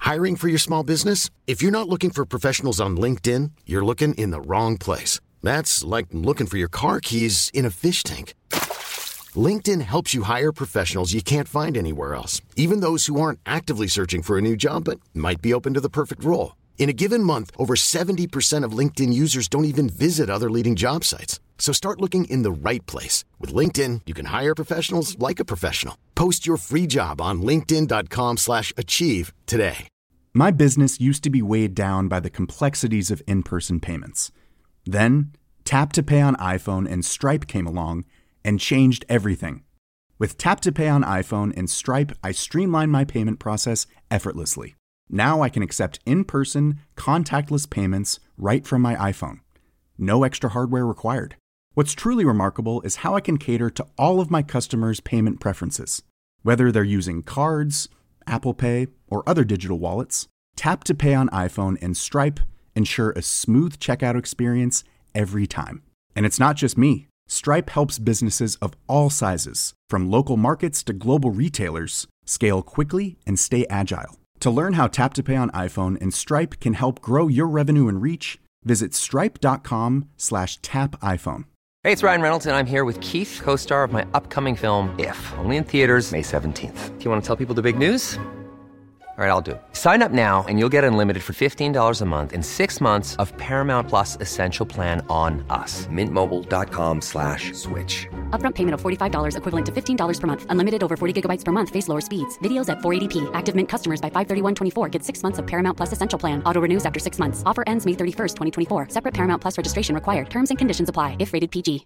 Hiring for your small business? If you're not looking for professionals on LinkedIn, you're looking in the wrong place. That's like looking for your car keys in a fish tank. LinkedIn helps you hire professionals you can't find anywhere else, even those who aren't actively searching for a new job but might be open to the perfect role. In a given month, over 70% of LinkedIn users don't even visit other leading job sites. So start looking in the right place. With LinkedIn, you can hire professionals like a professional. Post your free job on linkedin.com/achieve today. My business used to be weighed down by the complexities of in-person payments. Then, Tap to Pay on iPhone and Stripe came along and changed everything. With Tap to Pay on iPhone and Stripe, I streamlined my payment process effortlessly. Now I can accept in-person, contactless payments right from my iPhone. No extra hardware required. What's truly remarkable is how I can cater to all of my customers' payment preferences. Whether they're using cards, Apple Pay, or other digital wallets, Tap to Pay on iPhone and Stripe ensure a smooth checkout experience every time. And it's not just me. Stripe helps businesses of all sizes, from local markets to global retailers, scale quickly and stay agile. To learn how Tap to Pay on iPhone and Stripe can help grow your revenue and reach, visit stripe.com/tapiphone. Hey, it's Ryan Reynolds, and I'm here with Keith, co-star of my upcoming film, If, only in theaters May 17th. Do you want to tell people the big news? All right, I'll do it. Sign up now and you'll get unlimited for $15 a month and 6 months of Paramount Plus Essential Plan on us. MintMobile.com/switch. Upfront payment of $45 equivalent to $15 per month. Unlimited over 40 gigabytes per month. Face lower speeds. Videos at 480p. Active Mint customers by 531.24 get 6 months of Paramount Plus Essential Plan. Auto renews after 6 months. Offer ends May 31st, 2024. Separate Paramount Plus registration required. Terms and conditions apply if rated PG.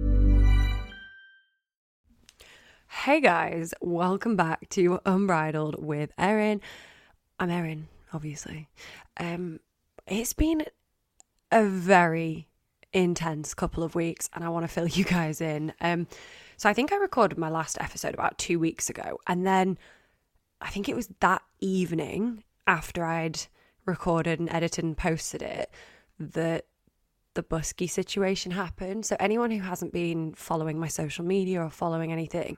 Hey guys, welcome back to Unbridled with Erin. I'm Erin, obviously. It's been a very intense couple of weeks and I want to fill you guys in. So I think I recorded my last episode about 2 weeks ago, and then I think it was that evening after I'd recorded and edited and posted it that the Busky situation happened. So anyone who hasn't been following my social media or following anything,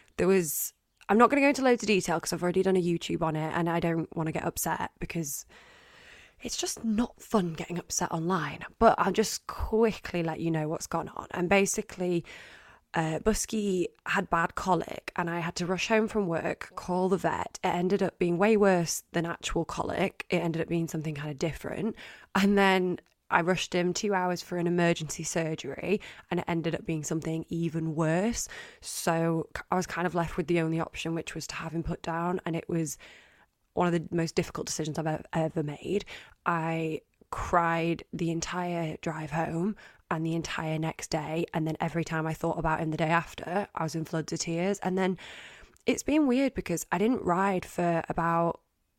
I'm not going to go into loads of detail because I've already done a YouTube on it and I don't want to get upset because it's just not fun getting upset online. But I'll just quickly let you know what's gone on. And basically, Busky had bad colic and I had to rush home from work, call the vet. It ended up being way worse than actual colic. It ended up being something kind of different. And then I rushed him 2 hours for an emergency surgery and it ended up being something even worse. So I was kind of left with the only option, which was to have him put down. And it was one of the most difficult decisions I've ever made. I cried the entire drive home and the entire next day. And then every time I thought about him the day after, I was in floods of tears. And then it's been weird because I didn't ride for about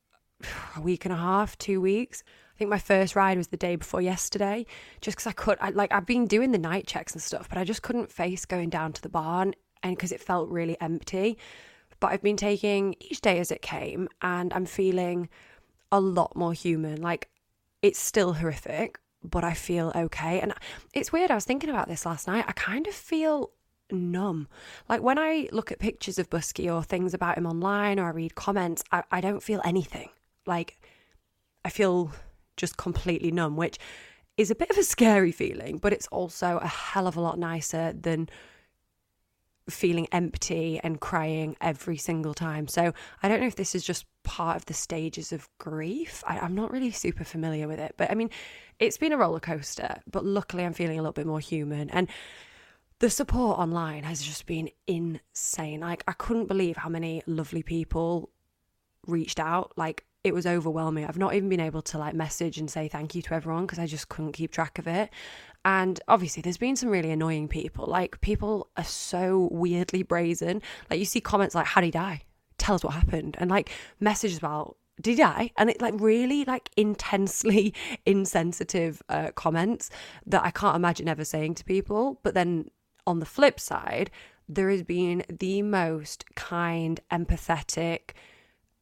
a week and a half, 2 weeks. I think my first ride was the day before yesterday, just because I've been doing the night checks and stuff, but I just couldn't face going down to the barn and because it felt really empty. But I've been taking each day as it came and I'm feeling a lot more human. Like, it's still horrific, but I feel okay. And it's weird, I was thinking about this last night. I kind of feel numb. Like when I look at pictures of Busky or things about him online or I read comments, I don't feel anything. Like, I feel just completely numb, which is a bit of a scary feeling, but it's also a hell of a lot nicer than feeling empty and crying every single time. So I don't know if this is just part of the stages of grief. I'm not really super familiar with it, but I mean, it's been a roller coaster, but luckily I'm feeling a little bit more human. And the support online has just been insane. Like, I couldn't believe how many lovely people reached out. Like, it was overwhelming. I've not even been able to message and say thank you to everyone because I just couldn't keep track of it. And obviously there's been some really annoying people. Like, people are so weirdly brazen. Like, you see comments like, how did he die? Tell us what happened. And messages about, did he die? And it really intensely insensitive comments that I can't imagine ever saying to people. But then on the flip side, there has been the most kind, empathetic,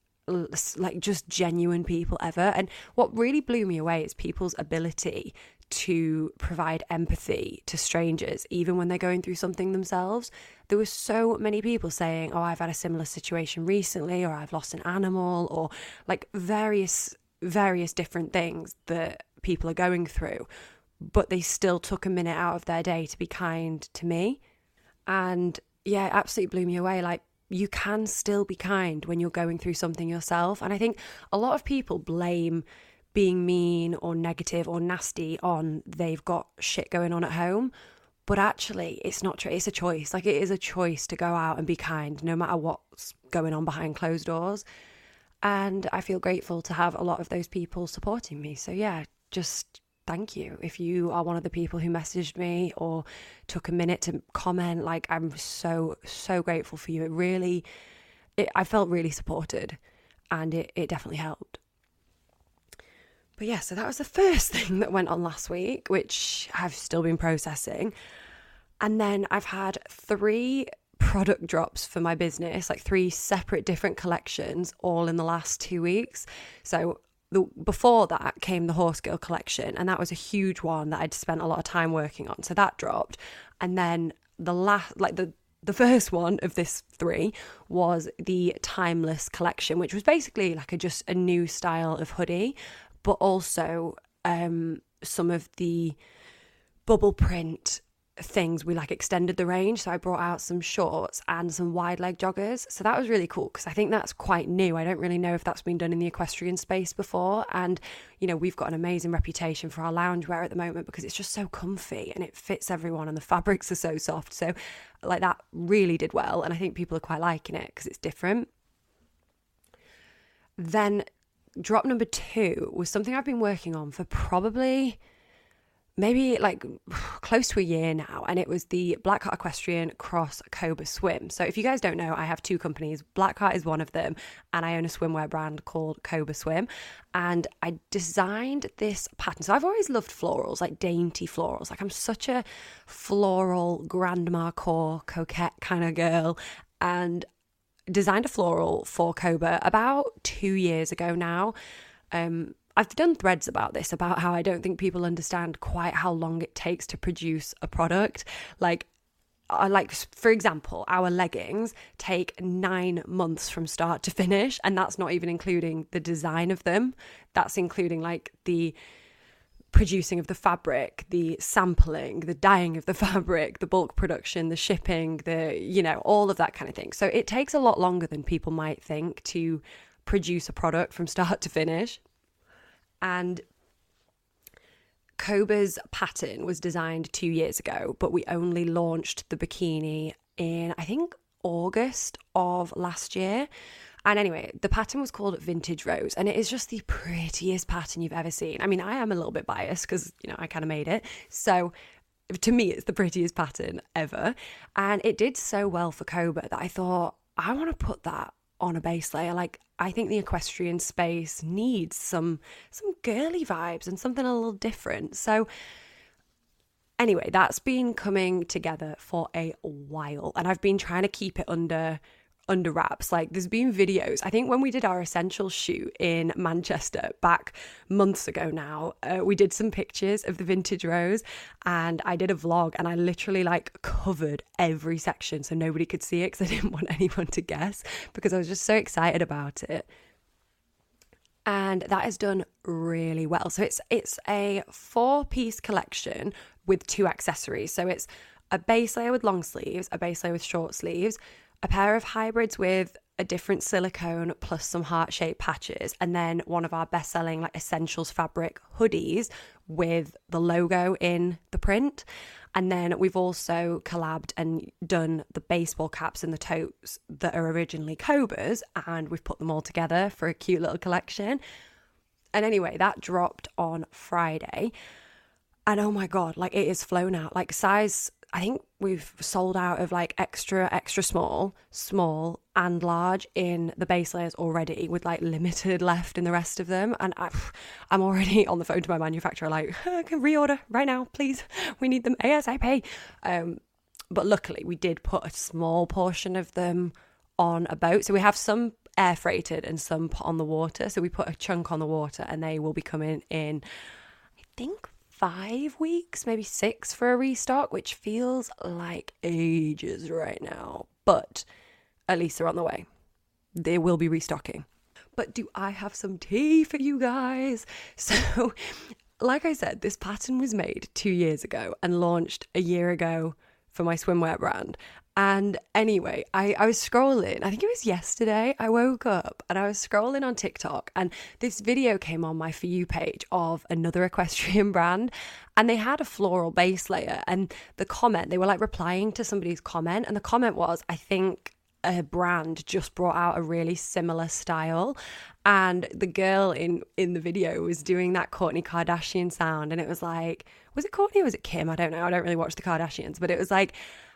just genuine people ever. And what really blew me away is people's ability to provide empathy to strangers, even when they're going through something themselves. There were so many people saying, oh, I've had a similar situation recently, or I've lost an animal, or like various different things that people are going through, but they still took a minute out of their day to be kind to me. And yeah, it absolutely blew me away. Like, you can still be kind when you're going through something yourself. And I think a lot of people blame being mean or negative or nasty on they've got shit going on at home. But actually, it's not true. It's a choice. Like, it is a choice to go out and be kind no matter what's going on behind closed doors. And I feel grateful to have a lot of those people supporting me. So yeah, just thank you. If you are one of the people who messaged me or took a minute to comment, like, I'm so, so grateful for you. I felt really supported, and it definitely helped. But yeah, so that was the first thing that went on last week, which I've still been processing. And then I've had 3 product drops for my business, like 3 separate different collections, all in the last 2 weeks. So before that came the Horse Girl collection, and that was a huge one that I'd spent a lot of time working on. So that dropped. And then the first one of this 3 was the Timeless collection, which was basically like just a new style of hoodie, but also some of the bubble print things, we like extended the range. So I brought out some shorts and some wide leg joggers. So that was really cool, because I think that's quite new. I don't really know if that's been done in the equestrian space before. And, you know, we've got an amazing reputation for our loungewear at the moment because it's just so comfy and it fits everyone and the fabrics are so soft. So like, that really did well. And I think people are quite liking it because it's different. Then drop number 2 was something I've been working on for probably maybe like close to a year now, and it was the Blackheart Equestrian Cross Cobra Swim. So if you guys don't know, I have 2 companies. Blackheart is one of them, and I own a swimwear brand called Cobra Swim. And I designed this pattern. So I've always loved florals, like dainty florals. Like, I'm such a floral grandma core coquette kind of girl, and designed a floral for Cobra about 2 years ago now. I've done threads about this, about how I don't think people understand quite how long it takes to produce a product. Like, for example, our leggings take 9 months from start to finish, and that's not even including the design of them. That's including like the producing of the fabric, the sampling, the dyeing of the fabric, the bulk production, the shipping, all of that kind of thing. So it takes a lot longer than people might think to produce a product from start to finish. And Cobra's pattern was designed 2 years ago, but we only launched the bikini in, I think, August of last year. And anyway, the pattern was called Vintage Rose, and it is just the prettiest pattern you've ever seen. I mean, I am a little bit biased because, I kind of made it. So to me, it's the prettiest pattern ever. And it did so well for Cobra that I thought, I want to put that on a base layer. Like, I think the equestrian space needs some girly vibes and something a little different. So anyway, that's been coming together for a while, and I've been trying to keep it under wraps. Like, there's been videos, I think when we did our Essentials shoot in Manchester back months ago now, we did some pictures of the Vintage Rose, and I did a vlog, and I literally like covered every section so nobody could see it because I didn't want anyone to guess, because I was just so excited about it. And that has done really well. So it's a 4-piece collection with 2 accessories. So it's a base layer with long sleeves, a base layer with short sleeves, a pair of hybrids with a different silicone plus some heart-shaped patches, and then one of our best-selling like Essentials fabric hoodies with the logo in the print. And then we've also collabed and done the baseball caps and the totes that are originally Cobra's, and we've put them all together for a cute little collection. And anyway, that dropped on Friday, and oh my god, like, it is flown out. Like, size, I think we've sold out of like extra small and large in the base layers already, with like limited left in the rest of them. And I'm already on the phone to my manufacturer like, I can reorder right now, please. We need them ASAP. But luckily we did put a small portion of them on a boat. So we have some air freighted and some put on the water. So we put a chunk on the water, and they will be coming in, I think, 5 weeks, maybe 6 for a restock, which feels like ages right now. But at least they're on the way. They will be restocking. But do I have some tea for you guys? So, like I said, this pattern was made 2 years ago and launched a year ago for my swimwear brand. And anyway, I was scrolling, I think it was yesterday, I woke up and I was scrolling on TikTok and this video came on my For You page of another equestrian brand and they had a floral base layer and the comment, they were like replying to somebody's comment and the comment was, I think a brand just brought out a really similar style and the girl in the video was doing that Kourtney Kardashian sound and it was like, was it Kourtney or was it Kim? I don't know, I don't really watch the Kardashians, but it was like,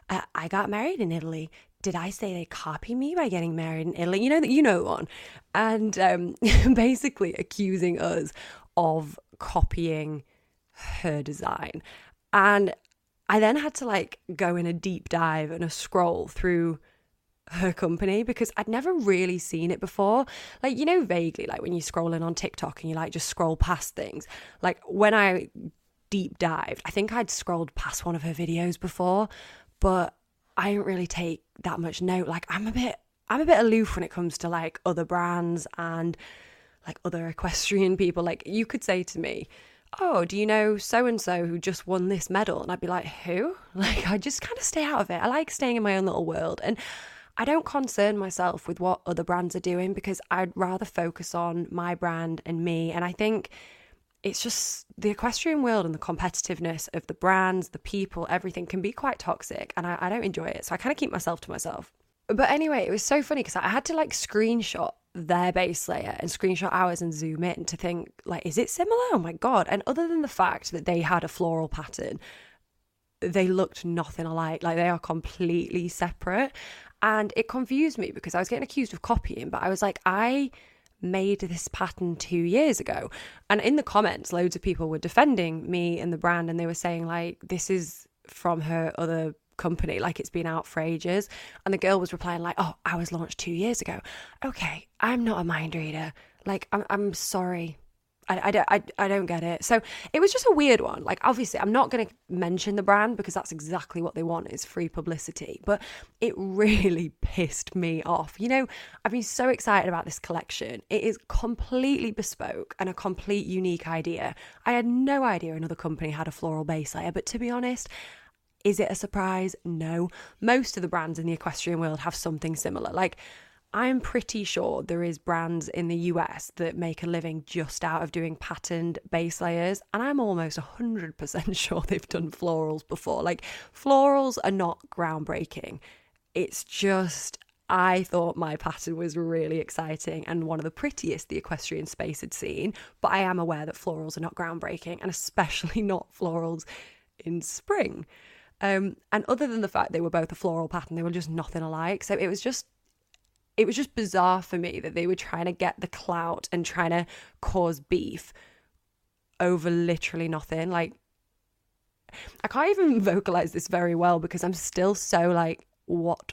I got married in Italy. Did I say they copy me by getting married in Italy? You know one. And basically accusing us of copying her design. And I then had to like go in a deep dive and a scroll through her company because I'd never really seen it before. Like, vaguely, like when you're scrolling on TikTok and you like just scroll past things. Like when I deep dived, I think I'd scrolled past one of her videos before, but I didn't really take that much note. Like I'm a bit aloof when it comes to like other brands and like other equestrian people. Like you could say to me, oh, do you know so-and-so who just won this medal? And I'd be like, who? Like I just kind of stay out of it. I like staying in my own little world. And I don't concern myself with what other brands are doing because I'd rather focus on my brand and me. And I think it's just the equestrian world and the competitiveness of the brands, the people, everything can be quite toxic and I don't enjoy it. So I kind of keep myself to myself. But anyway, it was so funny because I had to like screenshot their base layer and screenshot ours and zoom in to think like, is it similar? Oh my God. And other than the fact that they had a floral pattern, they looked nothing alike. Like they are completely separate. And it confused me because I was getting accused of copying, but I was like, I made this pattern 2 years ago. And in the comments, loads of people were defending me and the brand and they were saying like, this is from her other company, like it's been out for ages. And the girl was replying like, oh, I was launched 2 years ago. Okay, I'm not a mind reader. Like, I'm sorry. I don't get it. So it was just a weird one. Like, obviously, I'm not going to mention the brand because that's exactly what they want is free publicity. But it really pissed me off. I've been so excited about this collection. It is completely bespoke and a complete unique idea. I had no idea another company had a floral base layer. But to be honest, is it a surprise? No. Most of the brands in the equestrian world have something similar. Like, I'm pretty sure there is brands in the US that make a living just out of doing patterned base layers. And I'm almost 100% sure they've done florals before. Like, florals are not groundbreaking. It's just, I thought my pattern was really exciting and one of the prettiest the equestrian space had seen. But I am aware that florals are not groundbreaking and especially not florals in spring. And other than the fact they were both a floral pattern, they were just nothing alike. So it was just bizarre for me that they were trying to get the clout and trying to cause beef over literally nothing. Like, I can't even vocalize this very well because I'm still so like, what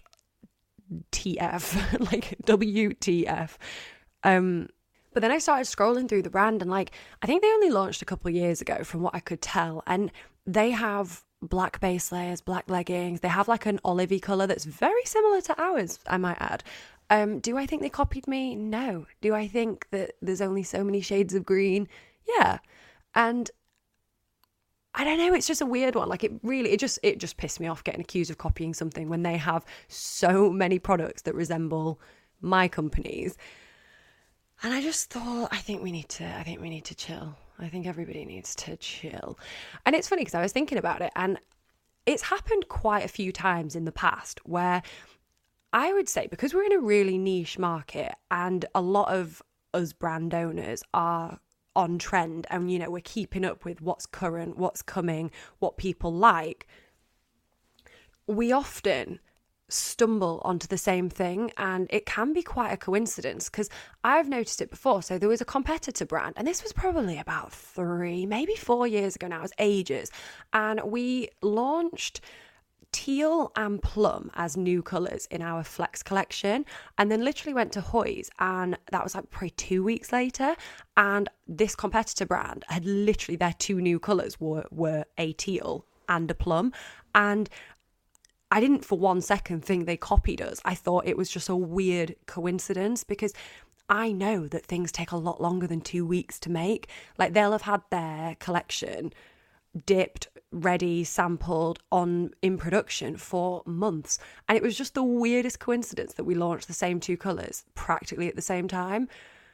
TF? Like, WTF? But then I started scrolling through the brand and like, I think they only launched a couple of years ago from what I could tell. And they have black base layers, black leggings. They have like an olivey colour that's very similar to ours, I might add. Do I think they copied me? No. Do I think that there's only so many shades of green? Yeah. And I don't know, it's just a weird one. Like it just pissed me off getting accused of copying something when they have so many products that resemble my company's. And I just thought, I think we need to chill. I think everybody needs to chill. And it's funny because I was thinking about it and it's happened quite a few times in the past where I would say because we're in a really niche market and a lot of us brand owners are on trend and, we're keeping up with what's current, what's coming, what people like, we often stumble onto the same thing and it can be quite a coincidence because I've noticed it before. So there was a competitor brand and this was probably about 3, maybe 4 years ago now, it was ages. And we launched teal and plum as new colours in our Flex collection, and then literally went to Hoy's, and that was like probably 2 weeks later, and this competitor brand had literally, their two new colours were a teal and a plum, and I didn't for 1 second think they copied us. I thought it was just a weird coincidence, because I know that things take a lot longer than 2 weeks to make. Like, they'll have had their collection dipped, ready, sampled in production for months. And it was just the weirdest coincidence that we launched the same two colours practically at the same time.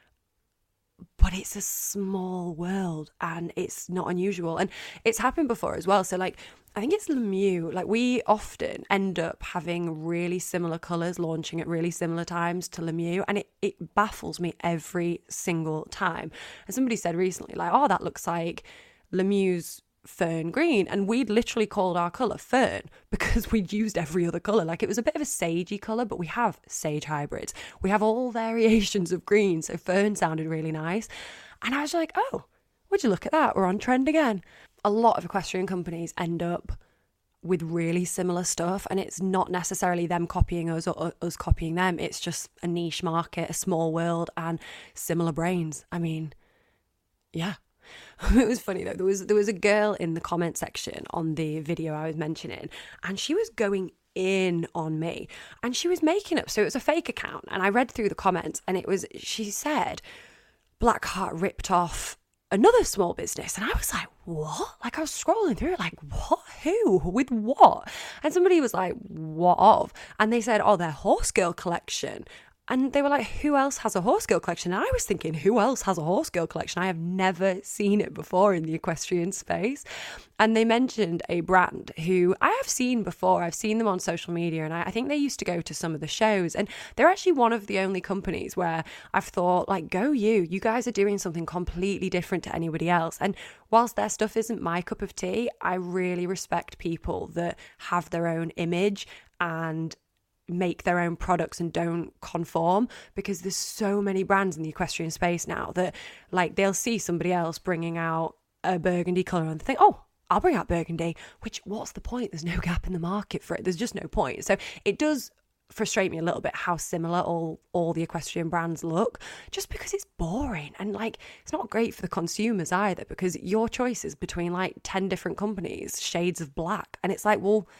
But it's a small world and it's not unusual. And it's happened before as well. So like, I think it's Lemieux. Like, we often end up having really similar colours launching at really similar times to Lemieux. And it baffles me every single time. And somebody said recently, like, oh, that looks like Lemieux's fern green, and we'd literally called our colour fern because we'd used every other colour. Like, it was a bit of a sagey colour, but we have sage hybrids, we have all variations of green, so fern sounded really nice. And I was like, oh, would you look at that, we're on trend again. A lot of equestrian companies end up with really similar stuff, and it's not necessarily them copying us or us copying them. It's just a niche market, a small world, and similar brains. I mean, yeah. It was funny though, there was a girl in the comment section on the video I was mentioning, and she was going in on me, and she was making up, so it was a fake account, and I read through the comments, and she said Blackheart ripped off another small business, and I was like, what? Like, I was scrolling through it like, what? Who? With what? And somebody was like, what of? And they said, oh, their Horse Girl collection. And they were like, who else has a Horse Girl collection? And I was thinking, who else has a Horse Girl collection? I have never seen it before in the equestrian space. And they mentioned a brand who I have seen before. I've seen them on social media, and I think they used to go to some of the shows. And they're actually one of the only companies where I've thought, like, go you. You guys are doing something completely different to anybody else. And whilst their stuff isn't my cup of tea, I really respect people that have their own image and make their own products and don't conform, because there's so many brands in the equestrian space now that, like, they'll see somebody else bringing out a burgundy colour and they think, oh, I'll bring out burgundy, which, what's the point? There's no gap in the market for it. There's just no point. So it does frustrate me a little bit how similar all the equestrian brands look, just because it's boring, and like, it's not great for the consumers either, because your choice is between like 10 different companies, shades of black, and it's like, well,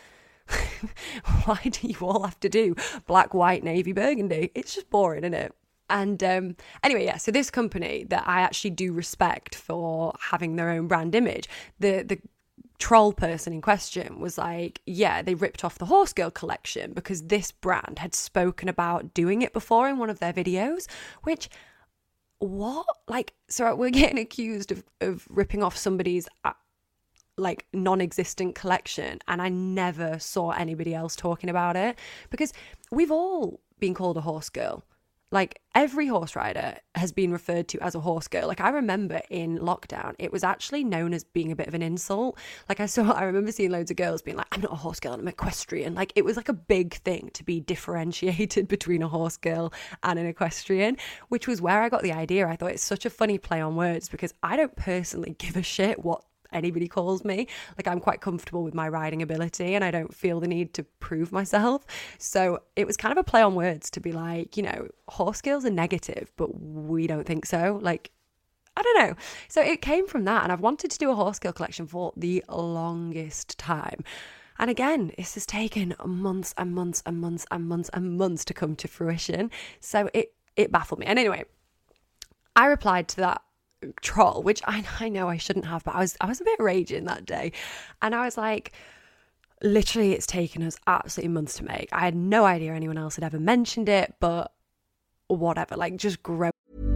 why do you all have to do black, white, navy, burgundy? It's just boring, isn't it? And anyway, yeah, so this company that I actually do respect for having their own brand image, the troll person in question was like, yeah, they ripped off the Horse Girl collection because this brand had spoken about doing it before in one of their videos, which, what? Like, so we're getting accused of ripping off somebody's like non-existent collection, and I never saw anybody else talking about it, because we've all been called a horse girl. Like, every horse rider has been referred to as a horse girl. Like, I remember in lockdown, it was actually known as being a bit of an insult. Like, I remember seeing loads of girls being like, I'm not a horse girl, I'm equestrian. Like, it was like a big thing to be differentiated between a horse girl and an equestrian, which was where I got the idea. I thought it's such a funny play on words, because I don't personally give a shit what anybody calls me. Like, I'm quite comfortable with my riding ability and I don't feel the need to prove myself. So it was kind of a play on words to be like, you know, horse girls are negative, but we don't think so. Like, I don't know. So it came from that, and I've wanted to do a horse girl collection for the longest time. And again, this has taken months and months and months and months and months to come to fruition. So it baffled me. And anyway, I replied to that troll, which I know I shouldn't have, but I was a bit raging that day, and I was like, literally, it's taken us absolutely months to make. I had no idea anyone else had ever mentioned it, but whatever, like, just grow.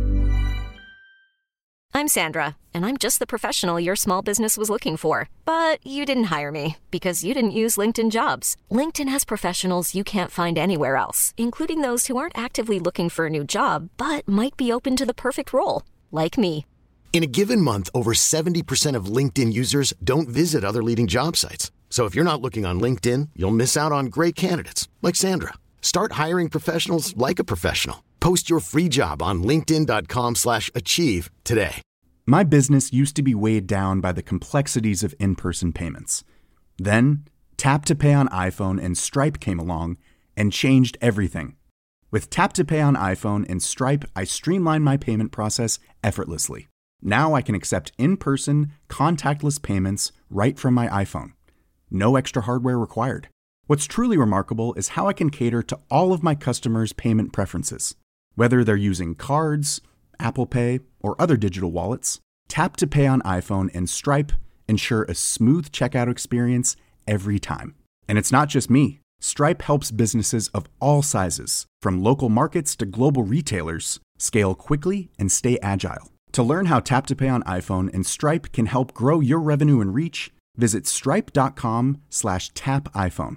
I'm Sandra, and I'm just the professional your small business was looking for, but you didn't hire me because you didn't use LinkedIn Jobs. LinkedIn has professionals you can't find anywhere else, including those who aren't actively looking for a new job but might be open to the perfect role, like me. In a given month, over 70% of LinkedIn users don't visit other leading job sites. So if you're not looking on LinkedIn, you'll miss out on great candidates like Sandra. Start hiring professionals like a professional. Post your free job on linkedin.com/achieve today. My business used to be weighed down by the complexities of in-person payments. Then, Tap to Pay on iPhone and Stripe came along and changed everything. With Tap to Pay on iPhone and Stripe, I streamlined my payment process effortlessly. Now I can accept in-person, contactless payments right from my iPhone. No extra hardware required. What's truly remarkable is how I can cater to all of my customers' payment preferences. Whether they're using cards, Apple Pay, or other digital wallets, Tap to Pay on iPhone and Stripe ensure a smooth checkout experience every time. And it's not just me. Stripe helps businesses of all sizes, from local markets to global retailers, scale quickly and stay agile. To learn how Tap to Pay on iPhone and Stripe can help grow your revenue and reach, visit stripe.com/tapiphone.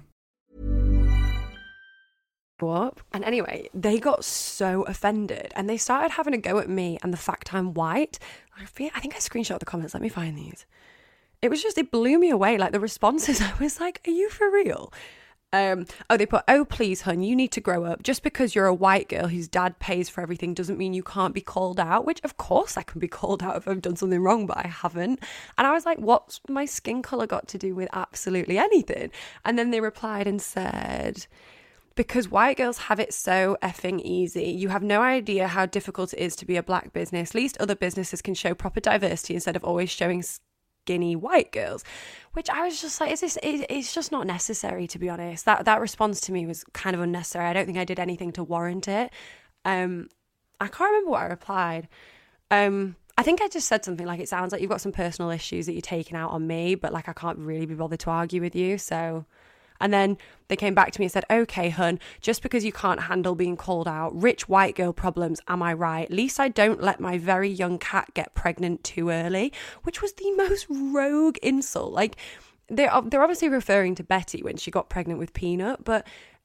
Up. And anyway, they got so offended and they started having a go at me and the fact I'm white. I think I screenshot the comments. Let me find these. It blew me away. Like the responses, I was like, are you for real? They put, oh, please, hun, you need to grow up. Just because you're a white girl whose dad pays for everything doesn't mean you can't be called out, which of course I can be called out if I've done something wrong, but I haven't. And I was like, what's my skin colour got to do with absolutely anything? And then they replied and said, because white girls have it so effing easy. You have no idea how difficult it is to be a black business. At least other businesses can show proper diversity instead of always showing skinny white girls, which I was just like, it's just not necessary, to be honest. That response to me was kind of unnecessary. I don't think I did anything to warrant it. I can't remember what I replied. I think I just said something like, it sounds like you've got some personal issues that you're taking out on me, but like I can't really be bothered to argue with you, so... And then they came back to me and said, okay, hun, just because you can't handle being called out, rich white girl problems, am I right? At least I don't let my very young cat get pregnant too early, which was the most rogue insult. Like, they're obviously referring to Betty when she got pregnant with Peanut, but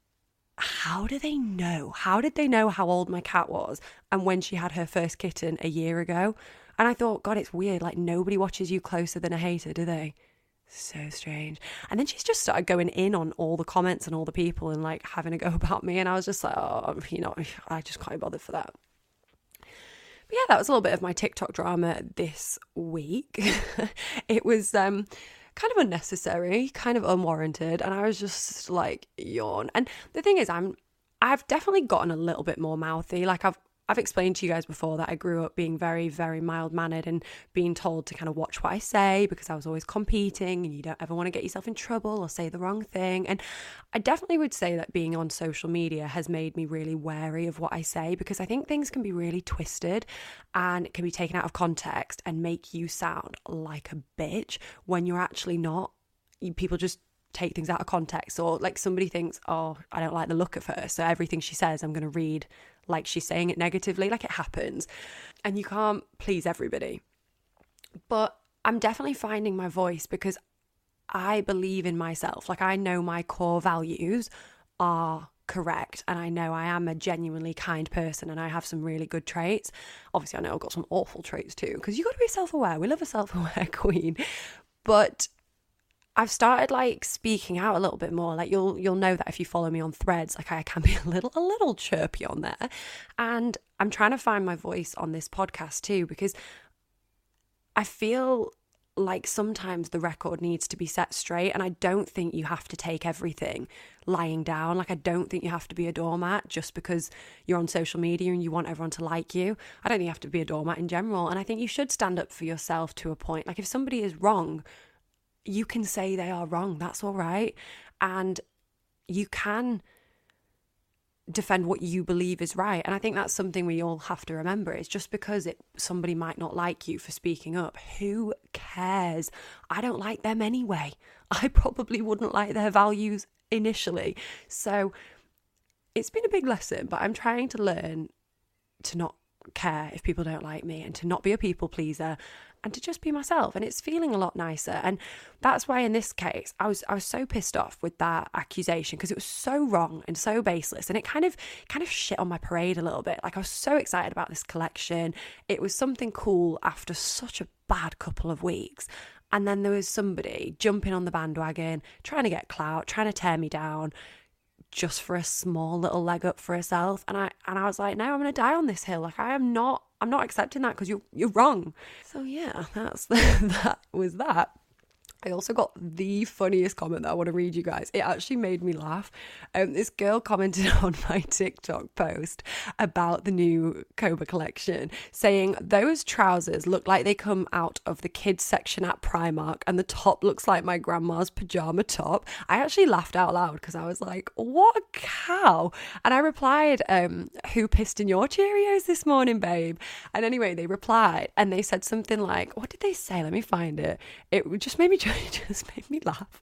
how do they know? How did they know how old my cat was and when she had her first kitten a year ago? And I thought, God, it's weird. Like, nobody watches you closer than a hater, do they? So strange. And then she's just started going in on all the comments and all the people and like having a go about me, and I was just like, oh, I just can't be bothered for that. But yeah, that was a little bit of my TikTok drama this week. It was kind of unnecessary, kind of unwarranted, and I was just like, yawn. And the thing is, I've definitely gotten a little bit more mouthy. Like I've explained to you guys before that I grew up being very, very mild-mannered and being told to kind of watch what I say because I was always competing and you don't ever want to get yourself in trouble or say the wrong thing. And I definitely would say that being on social media has made me really wary of what I say, because I think things can be really twisted and it can be taken out of context and make you sound like a bitch when you're actually not. People just take things out of context, or like somebody thinks, oh, I don't like the look of her, so everything she says I'm going to read like she's saying it negatively. Like, it happens and you can't please everybody. But I'm definitely finding my voice because I believe in myself. Like, I know my core values are correct and I know I am a genuinely kind person and I have some really good traits. Obviously I know I've got some awful traits too, because you've got to be self-aware. We love a self-aware queen. But I've started like speaking out a little bit more. Like you'll know that if you follow me on Threads, like I can be a little chirpy on there. And I'm trying to find my voice on this podcast too, because I feel like sometimes the record needs to be set straight, and I don't think you have to take everything lying down. Like, I don't think you have to be a doormat just because you're on social media and you want everyone to like you. I don't think you have to be a doormat in general. And I think you should stand up for yourself to a point. Like, if somebody is wrong, you can say they are wrong. That's all right. And you can defend what you believe is right. And I think that's something we all have to remember. It's just because somebody might not like you for speaking up. Who cares? I don't like them anyway. I probably wouldn't like their values initially. So it's been a big lesson, but I'm trying to learn to not care if people don't like me and to not be a people pleaser and to just be myself. And it's feeling a lot nicer. And that's why in this case, I was so pissed off with that accusation, because it was so wrong and so baseless. And it kind of shit on my parade a little bit. Like, I was so excited about this collection. It was something cool after such a bad couple of weeks. And then there was somebody jumping on the bandwagon, trying to get clout, trying to tear me down, just for a small little leg up for herself. And I was like, no, I'm going to die on this hill. Like, I'm not accepting that, because you're wrong. So yeah, that was that. I also got the funniest comment that I want to read you guys. It actually made me laugh. This girl commented on my TikTok post about the new Cobra collection, saying those trousers look like they come out of the kids section at Primark and the top looks like my grandma's pajama top. I actually laughed out loud because I was like, what a cow. And I replied, who pissed in your Cheerios this morning, babe? And anyway, they replied and they said something like, what did they say? Let me find it. It just made me laugh.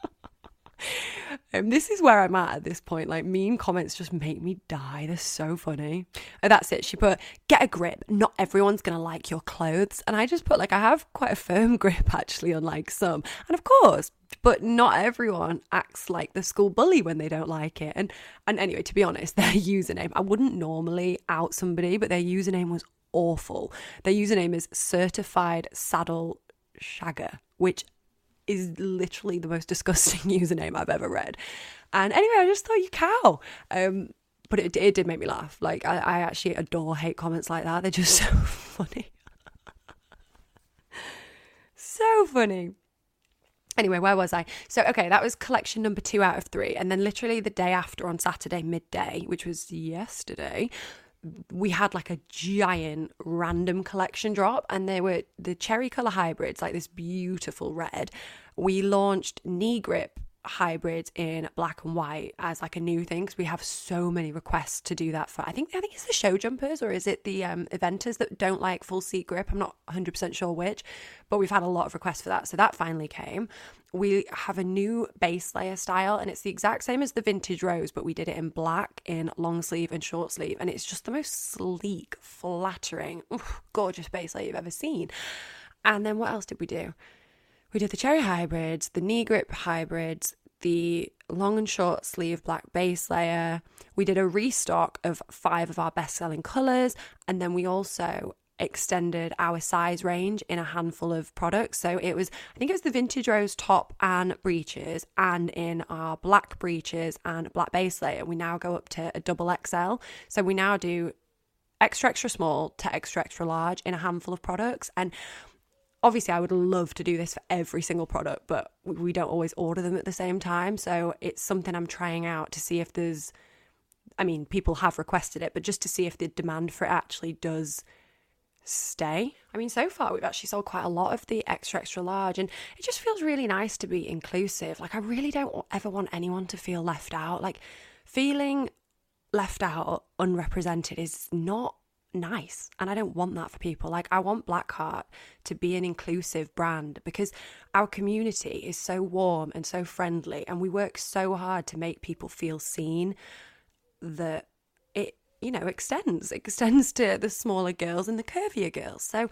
This is where I'm at this point. Like, mean comments just make me die. They're so funny. Oh, that's it. She put, get a grip. Not everyone's gonna like your clothes. And I just put, like, I have quite a firm grip actually, unlike some. And of course, but not everyone acts like the school bully when they don't like it. And anyway, to be honest, their username, I wouldn't normally out somebody, but their username was awful. Their username is Certified Saddle Shagger, which is literally the most disgusting username I've ever read. And anyway, I just thought, you cow. But it did make me laugh. Like, I actually adore hate comments like that. They're just so funny. So funny. Anyway, where was I? So, okay, that was collection number 2 out of 3. And then literally the day after, on Saturday midday, which was yesterday, we had like a giant random collection drop, and they were the cherry colour hybrids, like this beautiful red. We launched knee grip hybrids in black and white as like a new thing, because we have so many requests to do that for, I think it's the show jumpers, or is it the eventers that don't like full seat grip? I'm not 100% sure which, but we've had a lot of requests for that, so that finally came. We have a new base layer style, and it's the exact same as the vintage rose, but we did it in black, in long sleeve and short sleeve, and it's just the most sleek, flattering, gorgeous base layer you've ever seen. And then what else did we do? We did the cherry hybrids, the knee grip hybrids, the long and short sleeve black base layer. We did a restock of 5 of our best-selling colours, and then we also extended our size range in a handful of products. So I think it was the vintage rose top and breeches, and in our black breeches and black base layer, we now go up to a double XL. So we now do extra small to extra large in a handful of products. And obviously I would love to do this for every single product, but we don't always order them at the same time. So it's something I'm trying out to see if people have requested it, but just to see if the demand for it actually does stay. So far we've actually sold quite a lot of the extra large, and it just feels really nice to be inclusive. Like, I really don't ever want anyone to feel left out. Like, feeling left out, unrepresented is not nice, and I don't want that for people. Like, I want Blackheart to be an inclusive brand, because our community is so warm and so friendly, and we work so hard to make people feel seen, that it extends to the smaller girls and the curvier girls. So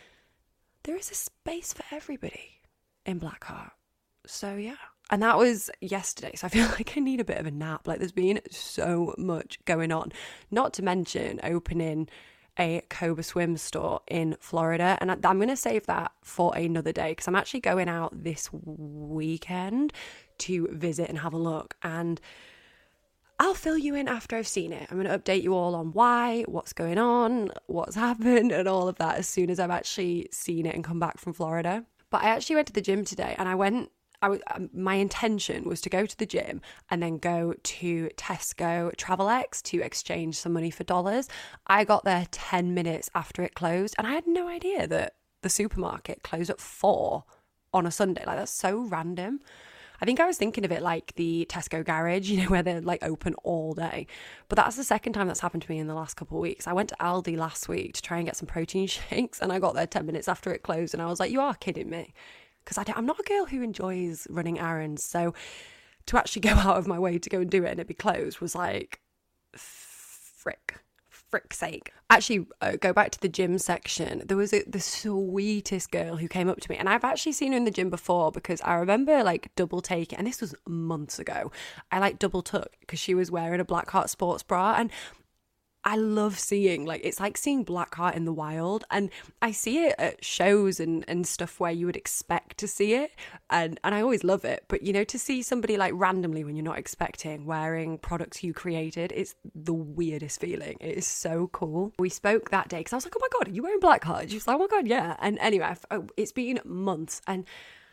there is a space for everybody in Blackheart. So yeah. And that was yesterday. So I feel like I need a bit of a nap. Like, there's been so much going on. Not to mention opening a Cobra Swim store in Florida. And I'm going to save that for another day, because I'm actually going out this weekend to visit and have a look. And I'll fill you in after I've seen it. I'm going to update you all on why, what's going on, what's happened, and all of that as soon as I've actually seen it and come back from Florida. But I actually went to the gym today, and my intention was to go to the gym and then go to Tesco TravelX to exchange some money for dollars. I got there 10 minutes after it closed, and I had no idea that the supermarket closed at 4 on a Sunday. Like, that's so random. I think I was thinking of it like the Tesco garage, where they're like open all day. But that's the second time that's happened to me in the last couple of weeks. I went to Aldi last week to try and get some protein shakes, and I got there 10 minutes after it closed, and I was like, you are kidding me. Because I'm not a girl who enjoys running errands. So to actually go out of my way to go and do it and it be closed was like, frick's sake. Actually, go back to the gym section. There was the sweetest girl who came up to me, and I've actually seen her in the gym before, because I remember like double taking, and this was months ago. I like double took because she was wearing a Blackheart sports bra, and I love seeing, it's like seeing Blackheart in the wild, and I see it at shows and stuff where you would expect to see it, and I always love it, but to see somebody like randomly when you're not expecting wearing products you created, it's the weirdest feeling. It is so cool. We spoke that day because I was like, oh my god, are you wearing Blackheart? She was like, oh my god, yeah. And anyway, it's been months, and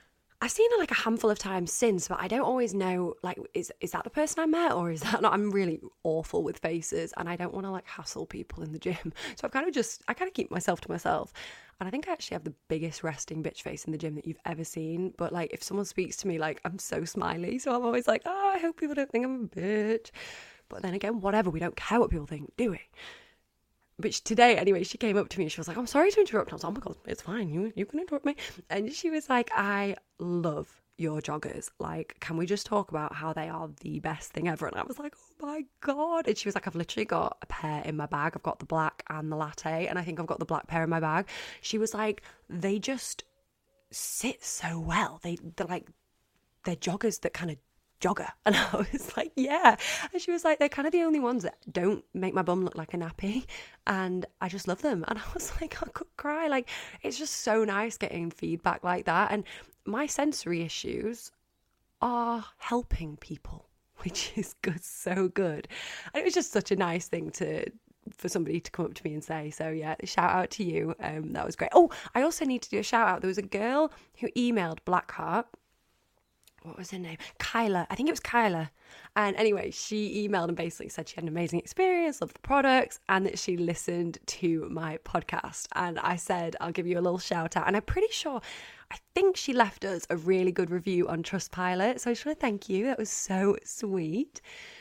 I've seen her like a handful of times since, but I don't always know, like, is that the person I met or is that not? I'm really awful with faces and I don't want to like hassle people in the gym. So I kind of keep myself to myself. And I think I actually have the biggest resting bitch face in the gym that you've ever seen. But like, if someone speaks to me, like, I'm so smiley. So I'm always like, I hope people don't think I'm a bitch. But then again, whatever, we don't care what people think, do we? But today, anyway, she came up to me and she was like, I'm sorry to interrupt. I was like, oh my God, it's fine. You can interrupt me. And she was like, I love your joggers. Like, can we just talk about how they are the best thing ever? And I was like, oh my God. And she was like, I've literally got a pair in my bag. I've got the black and the latte. And I think I've got the black pair in my bag. She was like, they just sit so well. They're joggers that kind of jogger. And I was like, yeah. And she was like, they're kind of the only ones that don't make my bum look like a nappy, and I just love them. And I was like, I could cry. Like, it's just so nice getting feedback like that. And my sensory issues are helping people, which is good, so good. And it was just such a nice thing for somebody to come up to me and say. So yeah, shout out to you. That was great. Oh, I also need to do a shout out. There was a girl who emailed Blackheart. What was her name? Kyla. I think it was Kyla. And anyway, she emailed and basically said she had an amazing experience, loved the products, and that she listened to my podcast. And I said, I'll give you a little shout out. And I'm pretty sure, I think she left us a really good review on Trustpilot. So I just want to thank you. That was so sweet.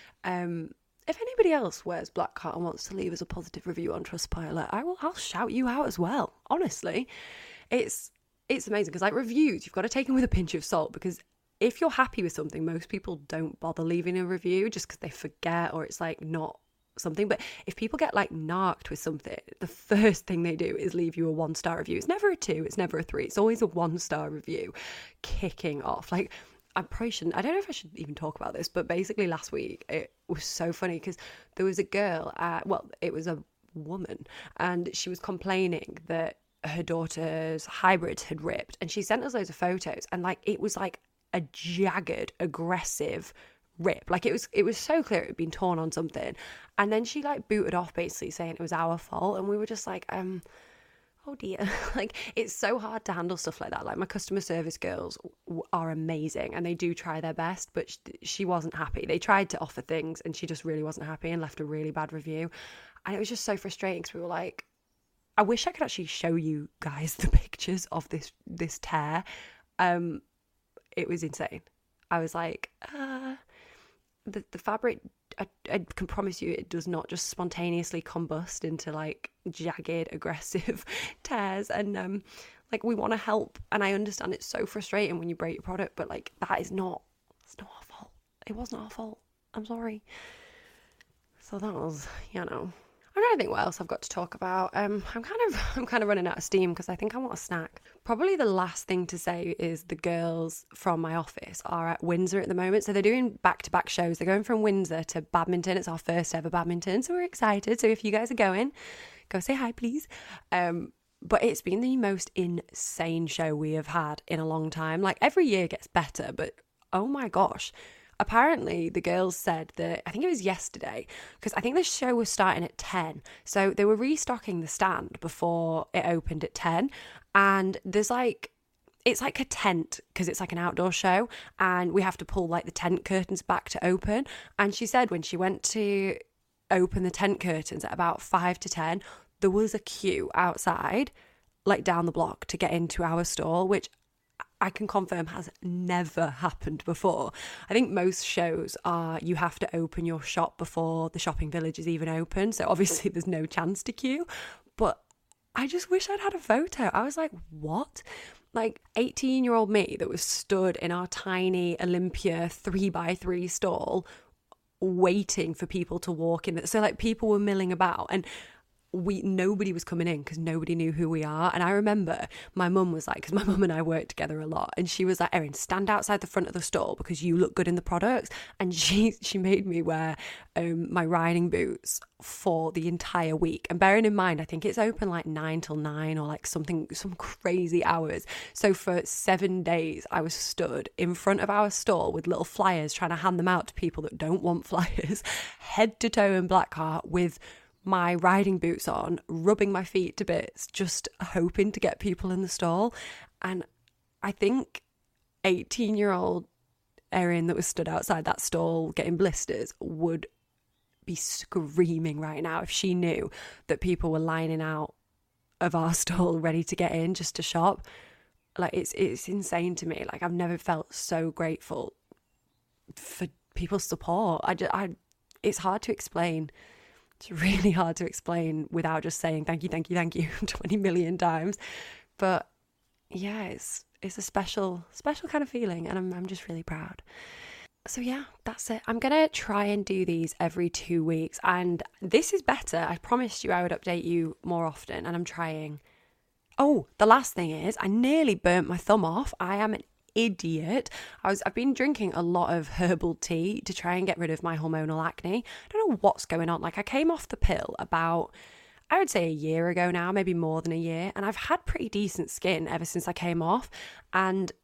If anybody else wears Blackheart and wants to leave us a positive review on Trustpilot, I'll shout you out as well. Honestly, it's amazing because like reviews, you've got to take them with a pinch of salt, because if you're happy with something, most people don't bother leaving a review just because they forget or it's like not something. But if people get like narked with something, the first thing they do is leave you a 1-star review. It's never a 2, it's never a 3. It's always a 1-star review kicking off. Like, I probably shouldn't, I don't know if I should even talk about this, but basically last week it was so funny because there was a girl, it was a woman, and she was complaining that her daughter's hybrids had ripped, and she sent us loads of photos, and like it was like a jagged, aggressive rip. Like it was so clear it had been torn on something. And then she like booted off basically saying it was our fault. And we were just like, oh dear. Like, it's so hard to handle stuff like that. Like, my customer service girls are amazing and they do try their best, but she wasn't happy. They tried to offer things and she just really wasn't happy and left a really bad review. And it was just so frustrating because we were like, I wish I could actually show you guys the pictures of this tear. It was insane. I was like, the fabric, I can promise you it does not just spontaneously combust into like jagged, aggressive tears. And like, we want to help. And I understand it's so frustrating when you break your product, but like, it's not our fault. It wasn't our fault. I'm sorry. So that was, I'm trying to think what else I've got to talk about. I'm kind of running out of steam because I think I want a snack. Probably the last thing to say is the girls from my office are at Windsor at the moment. So they're doing back-to-back shows. They're going from Windsor to badminton. It's our first ever badminton, so we're excited. So if you guys are going, go say hi, please. But it's been the most insane show we have had in a long time. Like, every year gets better, but oh my gosh. Apparently, the girls said that, I think it was yesterday, because I think the show was starting at 10. So they were restocking the stand before it opened at 10. And there's like, it's like a tent because it's like an outdoor show. And we have to pull like the tent curtains back to open. And she said when she went to open the tent curtains at about 5 to 10, there was a queue outside, like down the block to get into our stall, which I can confirm has never happened before. I think most shows are you have to open your shop before the shopping village is even open. So obviously there's no chance to queue. But I just wish I'd had a photo. I was like, what? Like 18-year-old me that was stood in our tiny Olympia 3x3 stall waiting for people to walk in. So like people were milling about and nobody was coming in because nobody knew who we are. And I remember my mum was like, because my mum and I work together a lot, and she was like, Erin, stand outside the front of the store because you look good in the products. And she made me wear my riding boots for the entire week. And bearing in mind, I think it's open like 9 till 9 or like some crazy hours. So for 7 days I was stood in front of our store with little flyers trying to hand them out to people that don't want flyers, head to toe in Blackheart with my riding boots on, rubbing my feet to bits, just hoping to get people in the stall. And I think 18-year-old Erin that was stood outside that stall getting blisters would be screaming right now if she knew that people were lining out of our stall ready to get in just to shop. Like, it's insane to me. Like, I've never felt so grateful for people's support. It's hard to explain. It's really hard to explain without just saying thank you 20 million times. But yeah, it's a special kind of feeling, and I'm just really proud. So yeah, that's it. I'm going to try and do these every 2 weeks, and this is better. I promised you I would update you more often, and I'm trying. Oh, the last thing is I nearly burnt my thumb off. I am an idiot. I've been drinking a lot of herbal tea to try and get rid of my hormonal acne. I don't know what's going on. Like, I came off the pill about, I would say, a year ago now, maybe more than a year, and I've had pretty decent skin ever since I came off. And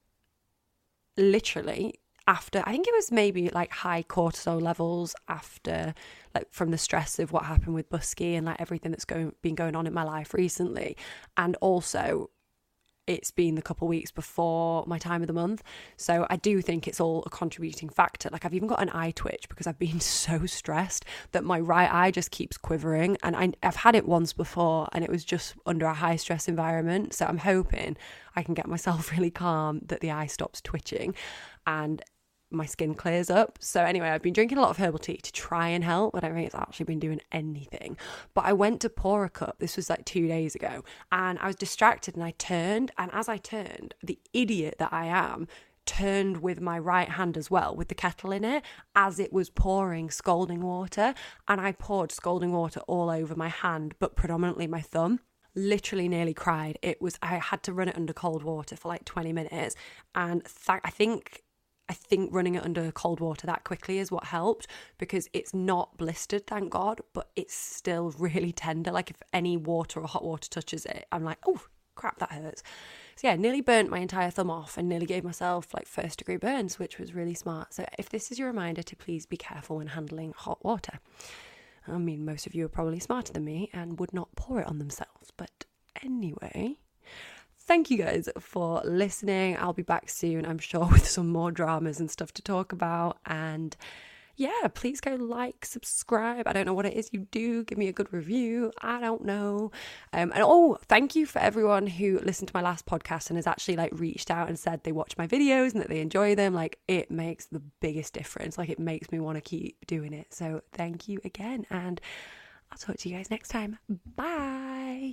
literally after, I think it was maybe like high cortisol levels after, like, from the stress of what happened with Busky and like everything that's been going on in my life recently, and also it's been the couple of weeks before my time of the month. So I do think it's all a contributing factor. Like, I've even got an eye twitch because I've been so stressed that my right eye just keeps quivering. And I've had it once before, and it was just under a high stress environment. So I'm hoping I can get myself really calm, that the eye stops twitching and my skin clears up. So anyway, I've been drinking a lot of herbal tea to try and help. I don't think it's actually been doing anything. But I went to pour a cup. This was like 2 days ago. And I was distracted, and I turned. And as I turned, the idiot that I am turned with my right hand as well, with the kettle in it, as it was pouring scalding water. And I poured scalding water all over my hand, but predominantly my thumb. Literally nearly cried. I had to run it under cold water for like 20 minutes. And I think running it under cold water that quickly is what helped, because it's not blistered, thank God, but it's still really tender. Like, if any water or hot water touches it, I'm like, oh crap, that hurts. So yeah, nearly burnt my entire thumb off and nearly gave myself like 1st degree burns, which was really smart. So if this is your reminder to please be careful when handling hot water. I mean, most of you are probably smarter than me and would not pour it on themselves. But anyway, thank you guys for listening. I'll be back soon, I'm sure, with some more dramas and stuff to talk about. And yeah, please go like, subscribe. I don't know what it is you do. Give me a good review. I don't know. And thank you for everyone who listened to my last podcast and has actually like reached out and said they watch my videos and that they enjoy them. Like, it makes the biggest difference. Like, it makes me want to keep doing it. So thank you again. And I'll talk to you guys next time. Bye.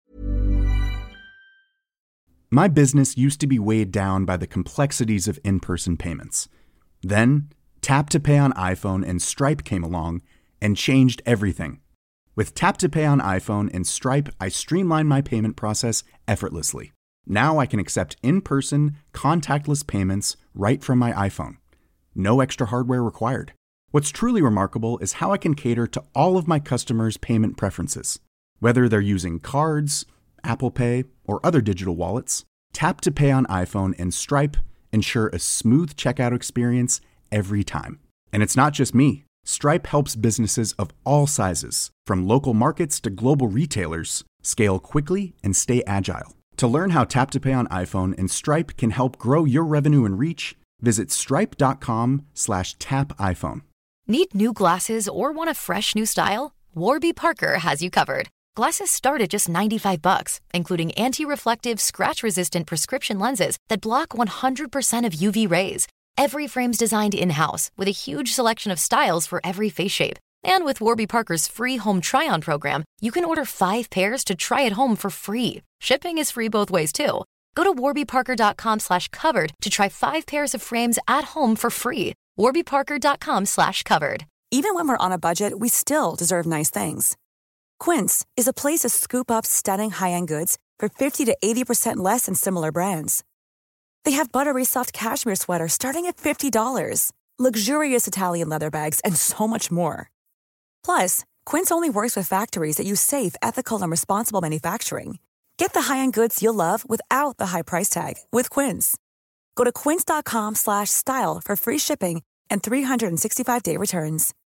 My business used to be weighed down by the complexities of in-person payments. Then, Tap to Pay on iPhone and Stripe came along and changed everything. With Tap to Pay on iPhone and Stripe, I streamlined my payment process effortlessly. Now I can accept in-person, contactless payments right from my iPhone. No extra hardware required. What's truly remarkable is how I can cater to all of my customers' payment preferences. Whether they're using cards, Apple Pay, or other digital wallets, Tap to Pay on iPhone and Stripe ensure a smooth checkout experience every time. And it's not just me. Stripe helps businesses of all sizes, from local markets to global retailers, scale quickly and stay agile. To learn how Tap to Pay on iPhone and Stripe can help grow your revenue and reach, visit stripe.com/tapiphone. Need new glasses or want a fresh new style? Warby Parker has you covered. Glasses start at just $95, including anti-reflective, scratch-resistant prescription lenses that block 100% of UV rays. Every frame's designed in-house with a huge selection of styles for every face shape. And with Warby Parker's free home try-on program, you can order 5 pairs to try at home for free. Shipping is free both ways, too. Go to warbyparker.com/covered to try 5 pairs of frames at home for free. warbyparker.com/covered. Even when we're on a budget, we still deserve nice things. Quince is a place to scoop up stunning high-end goods for 50 to 80% less than similar brands. They have buttery soft cashmere sweaters starting at $50, luxurious Italian leather bags, and so much more. Plus, Quince only works with factories that use safe, ethical, and responsible manufacturing. Get the high-end goods you'll love without the high price tag with Quince. Go to quince.com/style for free shipping and 365-day returns.